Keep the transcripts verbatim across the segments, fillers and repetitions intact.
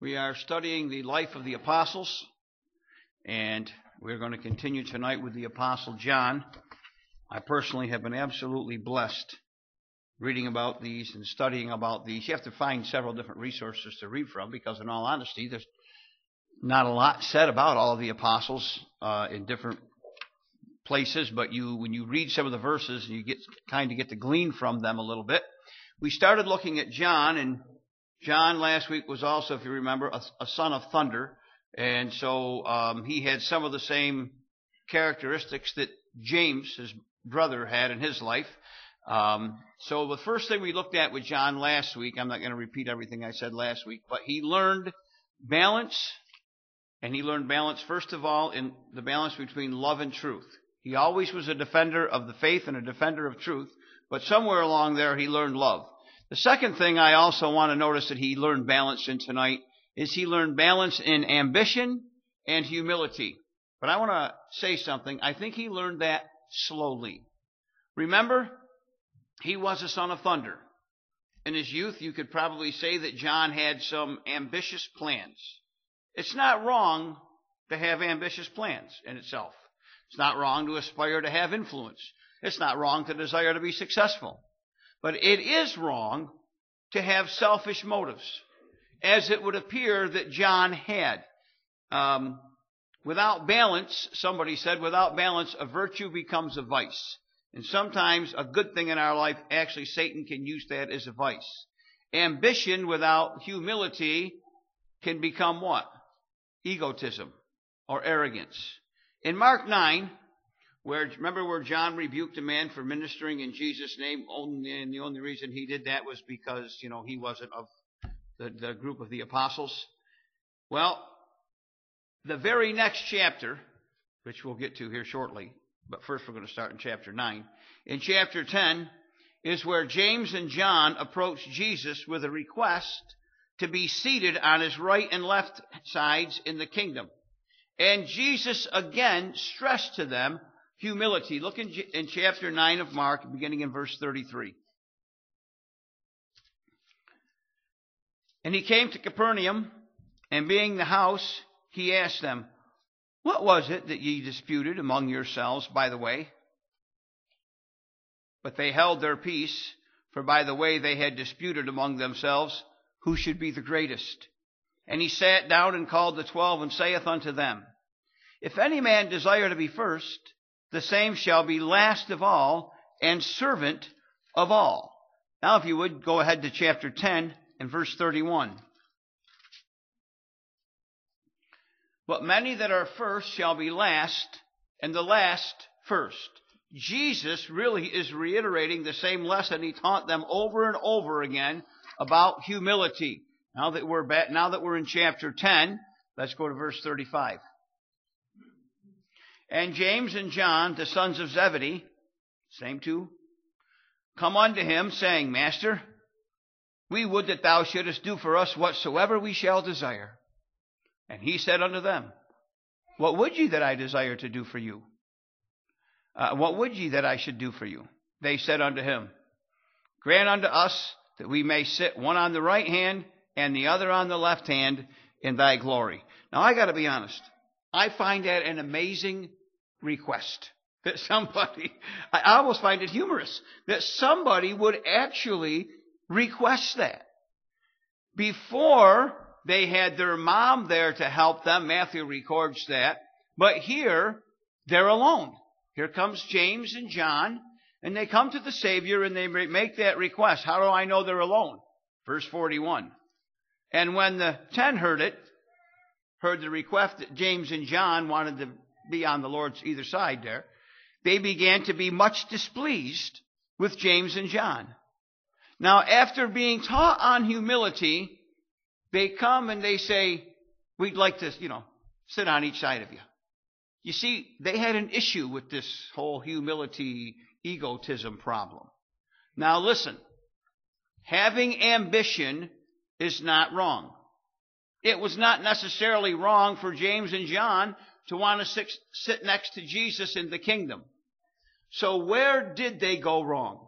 We are studying the life of the apostles, and we're going to continue tonight with the Apostle John. I personally have been absolutely blessed reading about these and studying about these. You have to find several different resources to read from because, in all honesty, there's not a lot said about all of the apostles uh, in different places, but you, when you read some of the verses, you get kind of get to glean from them a little bit. We started looking at John, and John last week was also, if you remember, a, a son of thunder. And so um, he had some of the same characteristics that James, his brother, had in his life. Um, so the first thing we looked at with John last week, I'm not going to repeat everything I said last week, but he learned balance, and he learned balance, first of all, in the balance between love and truth. He always was a defender of the faith and a defender of truth, but somewhere along there he learned love. The second thing I also want to notice that he learned balance in tonight is he learned balance in ambition and humility. But I want to say something. I think he learned that slowly. Remember, he was a son of thunder. In his youth, you could probably say that John had some ambitious plans. It's not wrong to have ambitious plans in itself. It's not wrong to aspire to have influence. It's not wrong to desire to be successful. But it is wrong to have selfish motives, as it would appear that John had. Um, without balance, somebody said, without balance, a virtue becomes a vice. And sometimes a good thing in our life, actually Satan can use that as a vice. Ambition without humility can become what? Egotism or arrogance. In Mark nine, where remember where John rebuked a man for ministering in Jesus' name, only, and the only reason he did that was because, you know, he wasn't of the, the group of the apostles. Well, the very next chapter, which we'll get to here shortly, but first we're going to start in chapter nine. In chapter ten is where James and John approach Jesus with a request to be seated on his right and left sides in the kingdom. And Jesus again stressed to them humility. Look in, in chapter nine of Mark, beginning in verse thirty-three. And he came to Capernaum, and being the house, he asked them, "What was it that ye disputed among yourselves by the way?" But they held their peace, for by the way they had disputed among themselves, who should be the greatest. And he sat down and called the twelve, and saith unto them, If any man desire to be first, the same shall be last of all, and servant of all. Now, if you would, go ahead to chapter ten and verse thirty-one. But many that are first shall be last, and the last first. Jesus really is reiterating the same lesson he taught them over and over again about humility. Now that we're back, now that we're in chapter ten, let's go to verse thirty-five. And James and John, the sons of Zebedee, same two, come unto him, saying, Master, we would that thou shouldest do for us whatsoever we shall desire. And he said unto them, What would ye that I desire to do for you? Uh, what would ye that I should do for you? They said unto him, Grant unto us that we may sit one on the right hand and the other on the left hand in thy glory. Now, I got to be honest. I find that an amazing request that somebody, I almost find it humorous, that somebody would actually request that. Before, they had their mom there to help them. Matthew records that. But here, they're alone. Here comes James and John, and they come to the Savior and they make that request. How do I know they're alone? Verse forty-one. And when the ten heard it, heard the request that James and John wanted to be on the Lord's either side there, they began to be much displeased with James and John. Now, after being taught on humility, they come and they say, we'd like to, you know, sit on each side of you. You see, they had an issue with this whole humility, egotism problem. Now listen, having ambition is not wrong. It was not necessarily wrong for James and John to want to sit, sit next to Jesus in the kingdom. So where did they go wrong?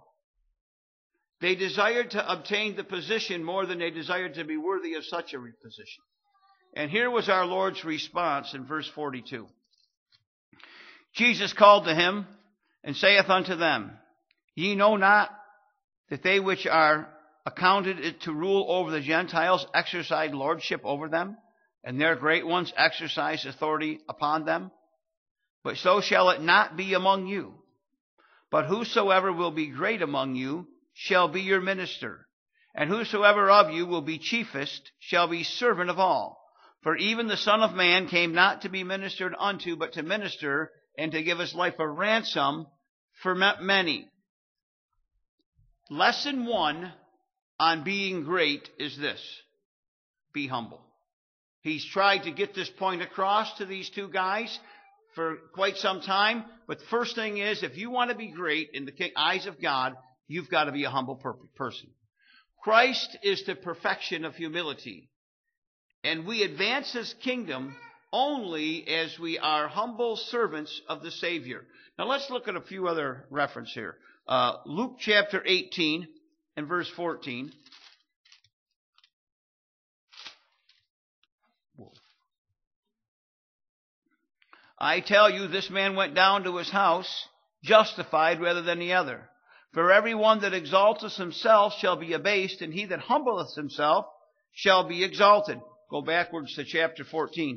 They desired to obtain the position more than they desired to be worthy of such a position. And here was our Lord's response in verse forty-two. Jesus called to him and saith unto them, Ye know not that they which are accounted to rule over the Gentiles exercise lordship over them, and their great ones exercise authority upon them? But so shall it not be among you. But whosoever will be great among you shall be your minister, and whosoever of you will be chiefest shall be servant of all. For even the Son of Man came not to be ministered unto, but to minister, and to give his life a ransom for many. Lesson one on being great is this: be humble. He's tried to get this point across to these two guys for quite some time. But the first thing is, if you want to be great in the eyes of God, you've got to be a humble person. Christ is the perfection of humility. And we advance his kingdom only as we are humble servants of the Savior. Now let's look at a few other references here. Uh, Luke chapter eighteen and verse fourteen. Whoa. I tell you, this man went down to his house justified rather than the other. For everyone that exalteth himself shall be abased, and he that humbleth himself shall be exalted. Go backwards to chapter fourteen.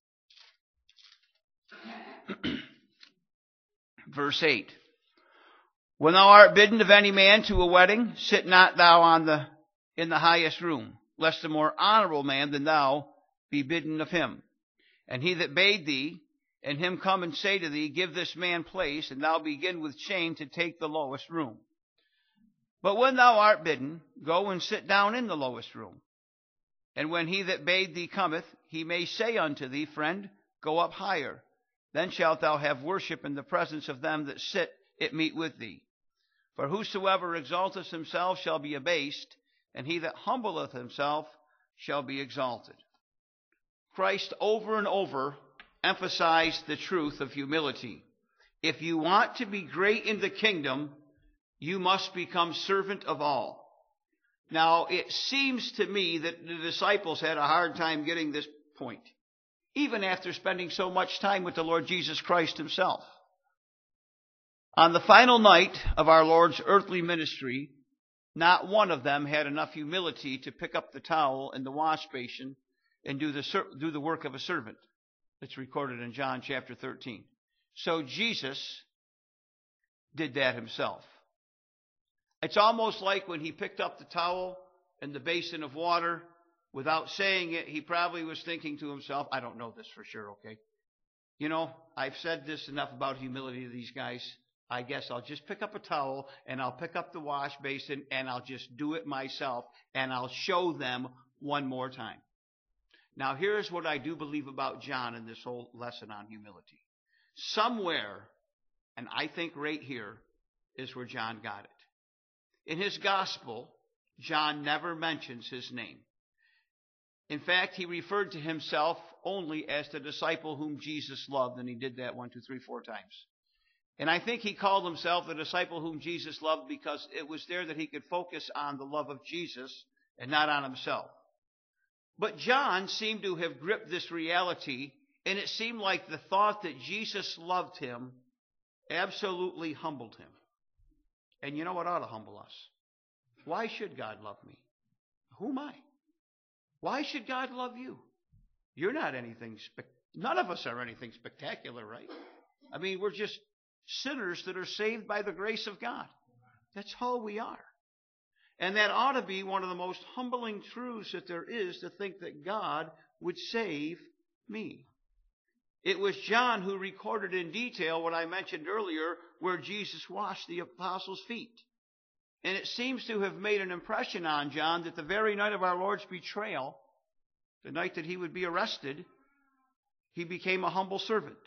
Verse eight. When thou art bidden of any man to a wedding, sit not thou on the in the highest room, lest a more honorable man than thou be bidden of him. And he that bade thee, and him come and say to thee, Give this man place, and thou begin with shame to take the lowest room. But when thou art bidden, go and sit down in the lowest room. And when he that bade thee cometh, he may say unto thee, Friend, go up higher. Then shalt thou have worship in the presence of them that sit at meat with thee. For whosoever exalteth himself shall be abased, and he that humbleth himself shall be exalted. Christ over and over emphasized the truth of humility. If you want to be great in the kingdom, you must become servant of all. Now, it seems to me that the disciples had a hard time getting this point, even after spending so much time with the Lord Jesus Christ himself. On the final night of our Lord's earthly ministry, not one of them had enough humility to pick up the towel and the wash basin and do the, do the work of a servant. It's recorded in John chapter thirteen. So Jesus did that himself. It's almost like when he picked up the towel and the basin of water, without saying it, he probably was thinking to himself, I don't know this for sure, okay? You know, I've said this enough about humility to these guys. I guess I'll just pick up a towel and I'll pick up the wash basin and I'll just do it myself and I'll show them one more time. Now, here's what I do believe about John in this whole lesson on humility. Somewhere, and I think right here, is where John got it. In his gospel, John never mentions his name. In fact, he referred to himself only as the disciple whom Jesus loved, and he did that one, two, three, four times. And I think he called himself the disciple whom Jesus loved because it was there that he could focus on the love of Jesus and not on himself. But John seemed to have gripped this reality, and it seemed like the thought that Jesus loved him absolutely humbled him. And you know what ought to humble us? Why should God love me? Who am I? Why should God love you? You're not anything, spe- none of us are anything spectacular, right? I mean, we're just sinners that are saved by the grace of God. That's all we are. And that ought to be one of the most humbling truths that there is, to think that God would save me. It was John who recorded in detail what I mentioned earlier, where Jesus washed the apostles' feet. And it seems to have made an impression on John that the very night of our Lord's betrayal, the night that he would be arrested, he became a humble servant.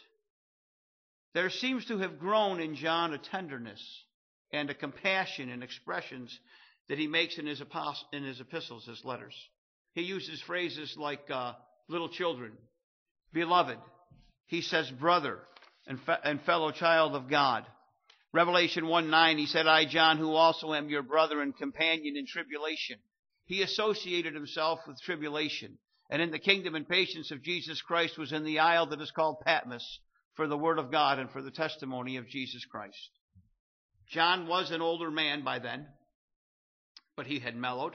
There seems to have grown in John a tenderness and a compassion in expressions that he makes in his, apost- in his epistles, his letters. He uses phrases like uh, little children, beloved. He says brother and, fe- and fellow child of God. Revelation one nine, he said, I, John, who also am your brother and companion in tribulation. He associated himself with tribulation. And in the kingdom and patience of Jesus Christ was in the isle that is called Patmos, for the word of God and for the testimony of Jesus Christ. John was an older man by then, but he had mellowed.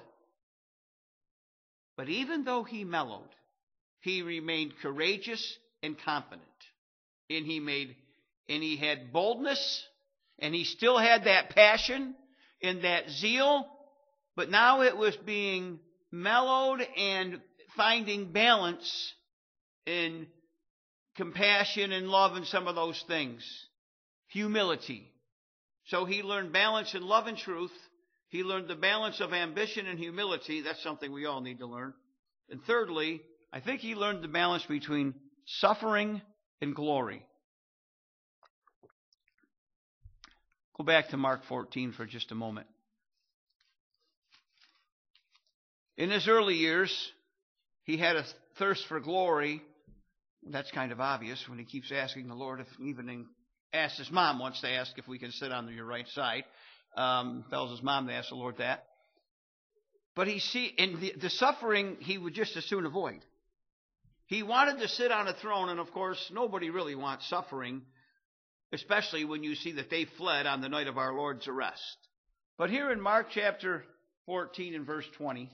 But even though he mellowed, he remained courageous and confident. And he made, and he had boldness, and he still had that passion and that zeal, but now it was being mellowed and finding balance in compassion and love and some of those things. Humility. So he learned balance in love and truth. He learned the balance of ambition and humility. That's something we all need to learn. And thirdly, I think he learned the balance between suffering and glory. Go back to Mark fourteen for just a moment. In his early years, he had a thirst for glory. That's kind of obvious when he keeps asking the Lord, if even asked his mom once to ask if we can sit on your right side. Um, tells his mom to ask the Lord that. But he see in the, the suffering he would just as soon avoid. He wanted to sit on a throne, and of course nobody really wants suffering, especially when you see that they fled on the night of our Lord's arrest. But here in Mark chapter fourteen and verse twenty,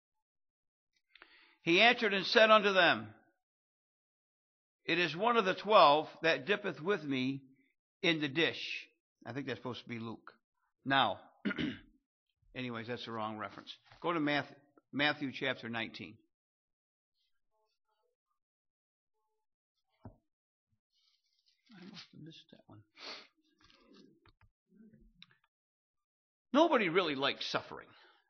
he answered and said unto them, It is one of the twelve that dippeth with me in the dish. I think that's supposed to be Luke. Now, anyways, that's the wrong reference. Go to Matthew, Matthew chapter nineteen. I must have missed that one. Nobody really likes suffering.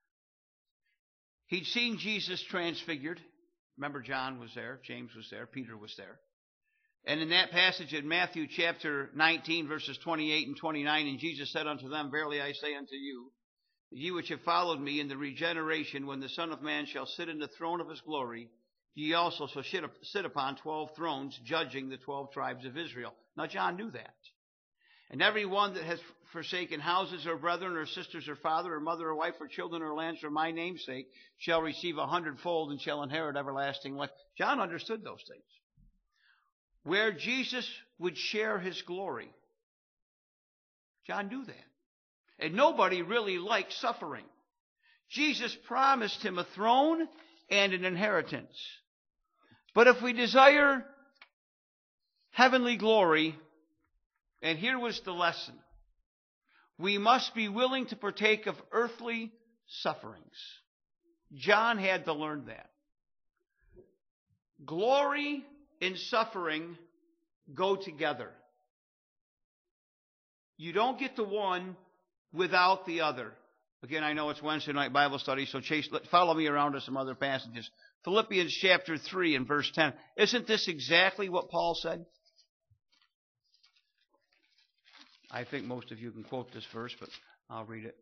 He'd seen Jesus transfigured. Remember, John was there, James was there, Peter was there. And in that passage in Matthew chapter nineteen, verses twenty-eight and twenty-nine, and Jesus said unto them, Verily I say unto you, ye which have followed me in the regeneration, when the Son of Man shall sit in the throne of his glory, ye also shall sit upon twelve thrones, judging the twelve tribes of Israel. Now John knew that. And every one that has forsaken houses or brethren or sisters or father or mother or wife or children or lands for my name's sake shall receive a hundredfold and shall inherit everlasting life. John understood those things. Where Jesus would share his glory. John knew that. And nobody really likes suffering. Jesus promised him a throne and an inheritance. But if we desire heavenly glory, and here was the lesson, we must be willing to partake of earthly sufferings. John had to learn that. Glory and suffering go together. You don't get the one without the other. Again, I know it's Wednesday night Bible study, so Chase, follow me around to some other passages. Philippians chapter three and verse ten. Isn't this exactly what Paul said? I think most of you can quote this verse, but I'll read it.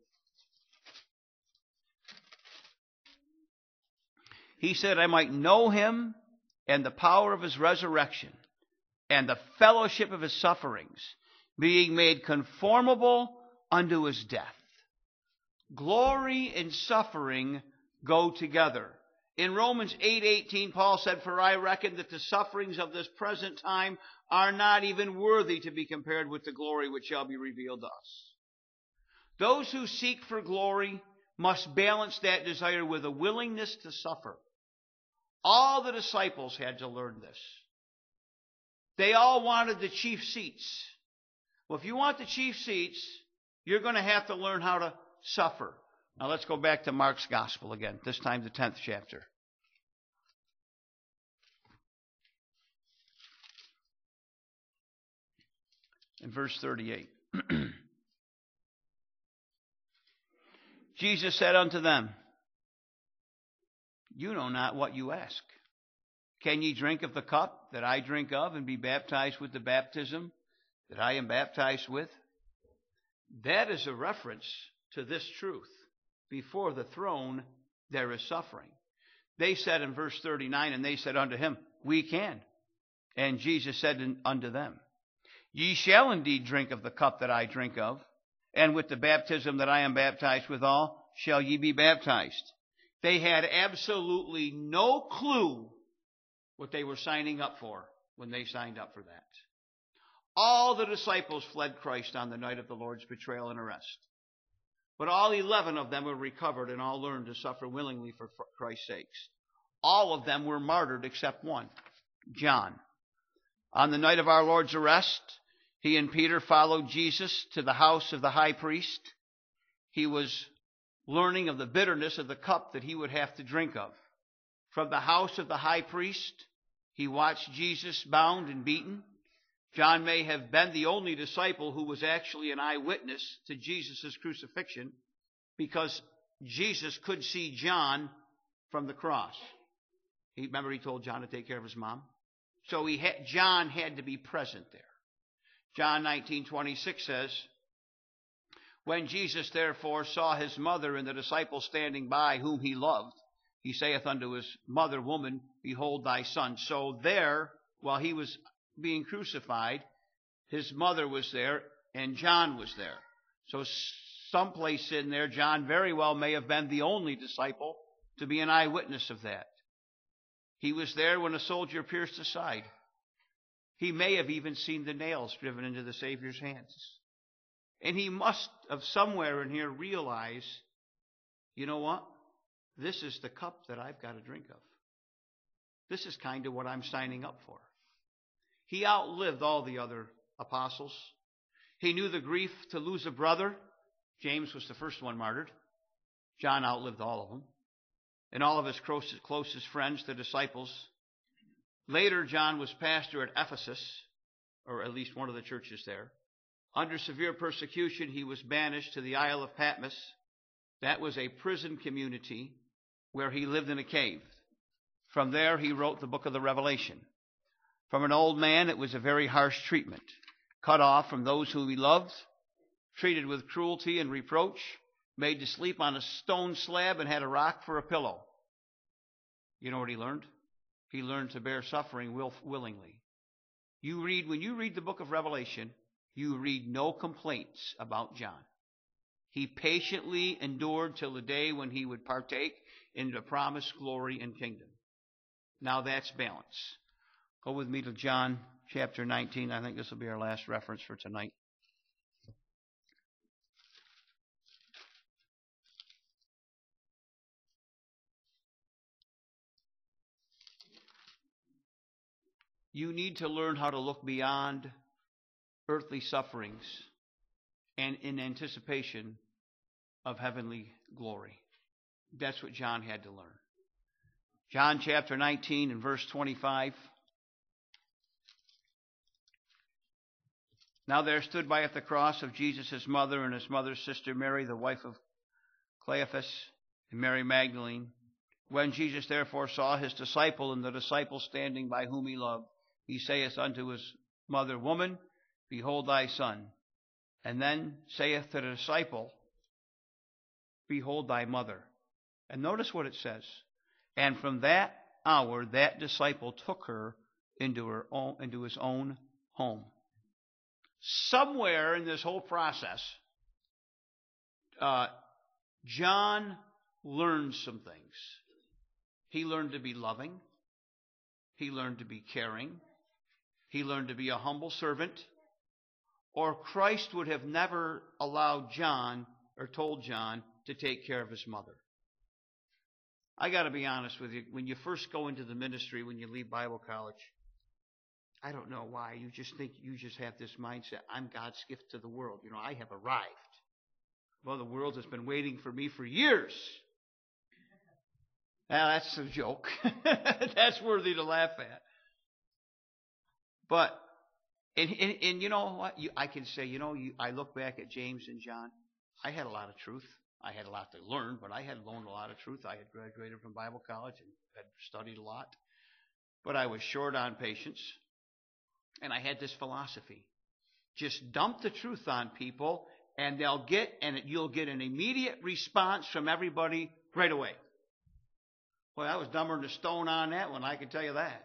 He said, I might know him and the power of his resurrection and the fellowship of his sufferings, being made conformable unto his death. Glory and suffering go together. In Romans eight eighteen, Paul said, For I reckon that the sufferings of this present time are not even worthy to be compared with the glory which shall be revealed to us. Those who seek for glory must balance that desire with a willingness to suffer. All the disciples had to learn this. They all wanted the chief seats. Well, if you want the chief seats, you're going to have to learn how to suffer. Now let's go back to Mark's gospel again, this time the tenth chapter. In verse thirty-eight. Jesus said unto them, You know not what you ask. Can ye drink of the cup that I drink of, and be baptized with the baptism that I am baptized with? That is a reference to this truth. Before the throne there is suffering. They said in verse thirty-nine, and they said unto him, We can. And Jesus said unto them, Ye shall indeed drink of the cup that I drink of, and with the baptism that I am baptized withal shall ye be baptized. They had absolutely no clue what they were signing up for when they signed up for that. All the disciples fled Christ on the night of the Lord's betrayal and arrest. But all eleven of them were recovered and all learned to suffer willingly for Christ's sakes. All of them were martyred except one, John. On the night of our Lord's arrest, he and Peter followed Jesus to the house of the high priest. He was learning of the bitterness of the cup that he would have to drink of. From the house of the high priest, he watched Jesus bound and beaten. John may have been the only disciple who was actually an eyewitness to Jesus' crucifixion, because Jesus could see John from the cross. He, remember he told John to take care of his mom? So he had, John had to be present there. John nineteen twenty-six says, when Jesus therefore saw his mother and the disciple standing by whom he loved, he saith unto his mother, Woman, behold thy son. So there, while he was being crucified, his mother was there and John was there. So someplace in there, John very well may have been the only disciple to be an eyewitness of that. He was there when a soldier pierced his side. He may have even seen the nails driven into the Savior's hands. And he must have somewhere in here realized, you know what? This is the cup that I've got to drink of. This is kind of what I'm signing up for. He outlived all the other apostles. He knew the grief to lose a brother. James was the first one martyred. John outlived all of them. And all of his closest, closest friends, the disciples. Later, John was pastor at Ephesus, or at least one of the churches there. Under severe persecution, he was banished to the Isle of Patmos. That was a prison community where he lived in a cave. From there, he wrote the book of the Revelation. From an old man, it was a very harsh treatment. Cut off from those whom he loved, treated with cruelty and reproach, made to sleep on a stone slab and had a rock for a pillow. You know what he learned? He learned to bear suffering will, willingly. You read, when you read the book of Revelation, you read no complaints about John. He patiently endured till the day when he would partake in the promised glory and kingdom. Now that's balance. Go with me to John chapter nineteen. I think this will be our last reference for tonight. You need to learn how to look beyond earthly sufferings and in anticipation of heavenly glory. That's what John had to learn. John chapter nineteen and verse twenty-five. Now there stood by at the cross of Jesus his mother and his mother's sister Mary, the wife of Cleophas, and Mary Magdalene. When Jesus therefore saw his disciple and the disciple standing by whom he loved, he saith unto his mother, Woman, behold thy son. And then saith to the disciple, Behold thy mother. And notice what it says. And from that hour, that disciple took her into her own, into his own home. Somewhere in this whole process, uh, John learned some things. He learned to be loving. He learned to be caring. He learned to be a humble servant. Or Christ would have never allowed John or told John to take care of his mother. I got to be honest with you. When you first go into the ministry, when you leave Bible college, I don't know why. You just think you just have this mindset. I'm God's gift to the world. You know, I have arrived. Well, the world has been waiting for me for years. Now, that's a joke. That's worthy to laugh at. But, and, and, and you know what? You, I can say, you know, you, I look back at James and John. I had a lot of truth. I had a lot to learn, but I had learned a lot of truth. I had graduated from Bible college and had studied a lot. But I was short on patience. And I had this philosophy. Just dump the truth on people, and they'll get, and you'll get an immediate response from everybody right away. Well, I was dumber than a stone on that one, I can tell you that.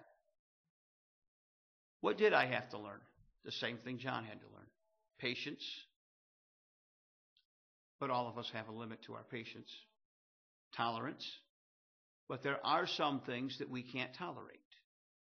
What did I have to learn? The same thing John had to learn. Patience. But all of us have a limit to our patience. Tolerance. But there are some things that we can't tolerate.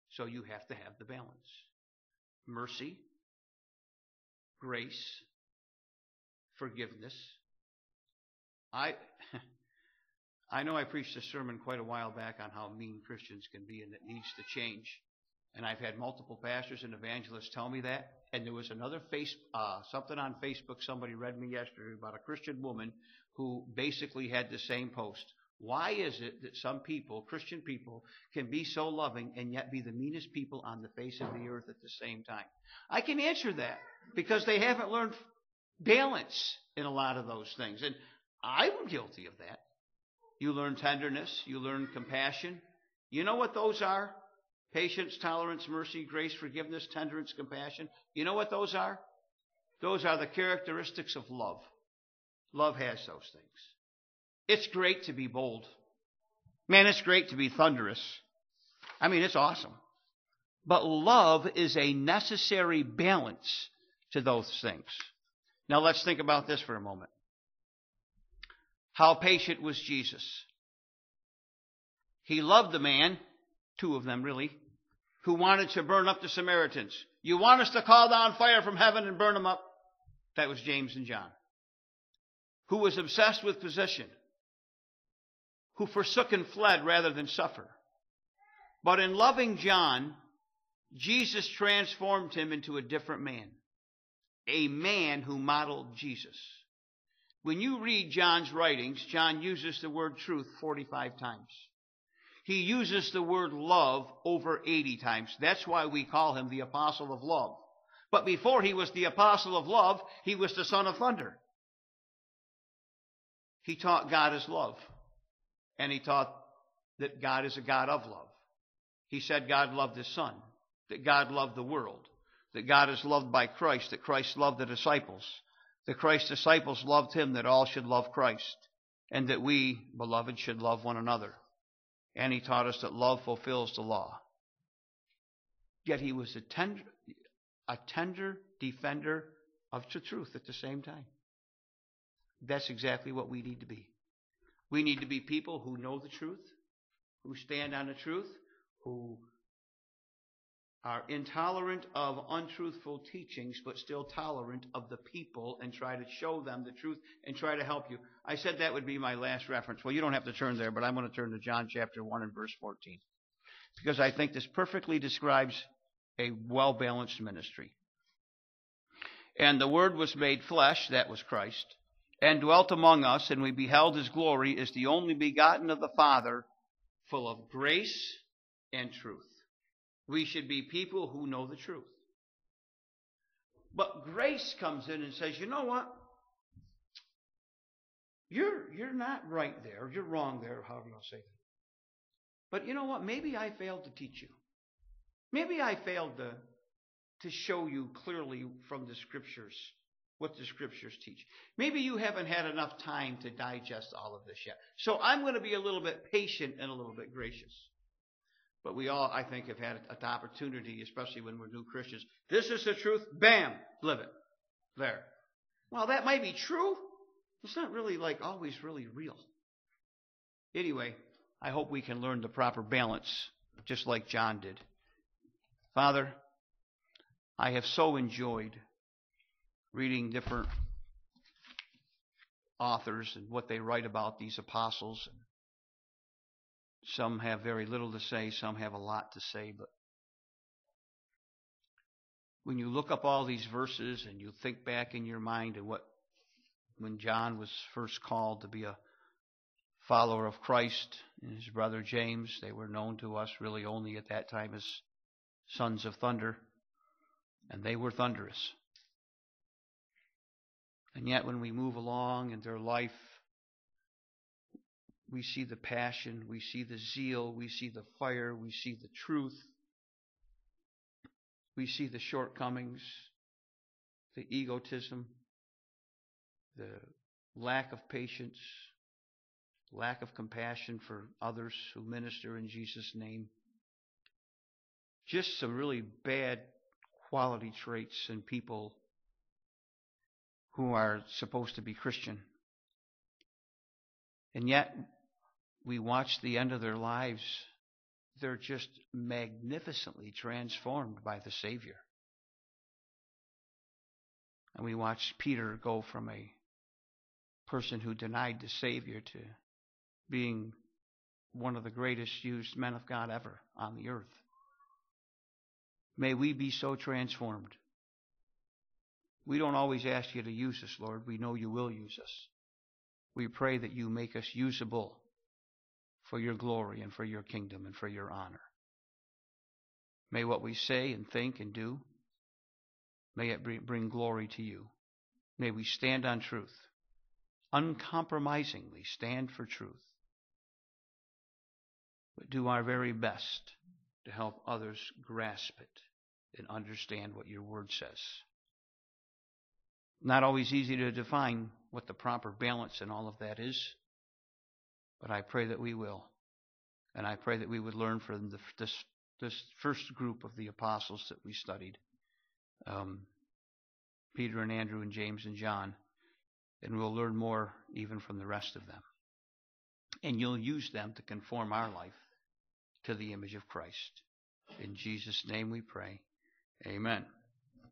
So you have to have the balance. Mercy, grace, forgiveness. I I know I preached a sermon quite a while back on how mean Christians can be and it needs to change. And I've had multiple pastors and evangelists tell me that. And there was another face, uh, something on Facebook somebody read me yesterday about a Christian woman who basically had the same post. Why is it that some people, Christian people, can be so loving and yet be the meanest people on the face of the earth at the same time? I can answer that because they haven't learned balance in a lot of those things. And I'm guilty of that. You learn tenderness. You learn compassion. You know what those are? Patience, tolerance, mercy, grace, forgiveness, tenderness, compassion. You know what those are? Those are the characteristics of love. Love has those things. It's great to be bold. Man, it's great to be thunderous. I mean, it's awesome. But love is a necessary balance to those things. Now let's think about this for a moment. How patient was Jesus? He loved the man, two of them really, who wanted to burn up the Samaritans. You want us to call down fire from heaven and burn them up? That was James and John. Who was obsessed with position. Who forsook and fled rather than suffer. But in loving John, Jesus transformed him into a different man. A man who modeled Jesus. When you read John's writings, John uses the word truth forty-five times. He uses the word love over eighty times. That's why we call him the apostle of love. But before he was the apostle of love, he was the son of thunder. He taught God is love. And he taught that God is a God of love. He said God loved his son. That God loved the world. That God is loved by Christ. That Christ loved the disciples. That Christ's disciples loved him. That all should love Christ. And that we, beloved, should love one another. And he taught us that love fulfills the law. Yet he was a tender, a tender defender of the truth at the same time. That's exactly what we need to be. We need to be people who know the truth, who stand on the truth, who are intolerant of untruthful teachings, but still tolerant of the people and try to show them the truth and try to help you. I said that would be my last reference. Well, you don't have to turn there, but I'm going to turn to John chapter one and verse fourteen. Because I think this perfectly describes a well-balanced ministry. And the Word was made flesh, that was Christ, and dwelt among us, and we beheld his glory as the only begotten of the Father, full of grace and truth. We should be people who know the truth. But grace comes in and says, you know what? You're, you're not right there. You're wrong there, however you want to say that. But you know what? Maybe I failed to teach you. Maybe I failed to, to show you clearly from the Scriptures what the Scriptures teach. Maybe you haven't had enough time to digest all of this yet. So I'm going to be a little bit patient and a little bit gracious. But we all, I think, have had an opportunity, especially when we're new Christians. This is the truth. Bam! Live it. There. Well, that might be true. It's not really like always really real. Anyway, I hope we can learn the proper balance, just like John did. Father, I have so enjoyed reading different authors and what they write about these apostles. Some have very little to say, some have a lot to say, but when you look up all these verses and you think back in your mind to what, when John was first called to be a follower of Christ and his brother James, they were known to us really only at that time as sons of thunder, and they were thunderous. And yet when we move along in their life, we see the passion, we see the zeal, we see the fire, we see the truth. We see the shortcomings, the egotism, the lack of patience, lack of compassion for others who minister in Jesus' name. Just some really bad quality traits in people who are supposed to be Christian. And yet, we watch the end of their lives, they're just magnificently transformed by the Savior. And we watch Peter go from a person who denied the Savior to being one of the greatest used men of God ever on the earth. May we be so transformed. We don't always ask you to use us, Lord. We know you will use us. We pray that you make us usable for your glory and for your kingdom and for your honor. May what we say and think and do, may it bring glory to you. May we stand on truth, uncompromisingly stand for truth, but do our very best to help others grasp it and understand what your word says. Not always easy to define what the proper balance in all of that is, but I pray that we will. And I pray that we would learn from the, this, this first group of the apostles that we studied, um, Peter and Andrew and James and John, and we'll learn more even from the rest of them. And you'll use them to conform our life to the image of Christ. In Jesus' name we pray. Amen.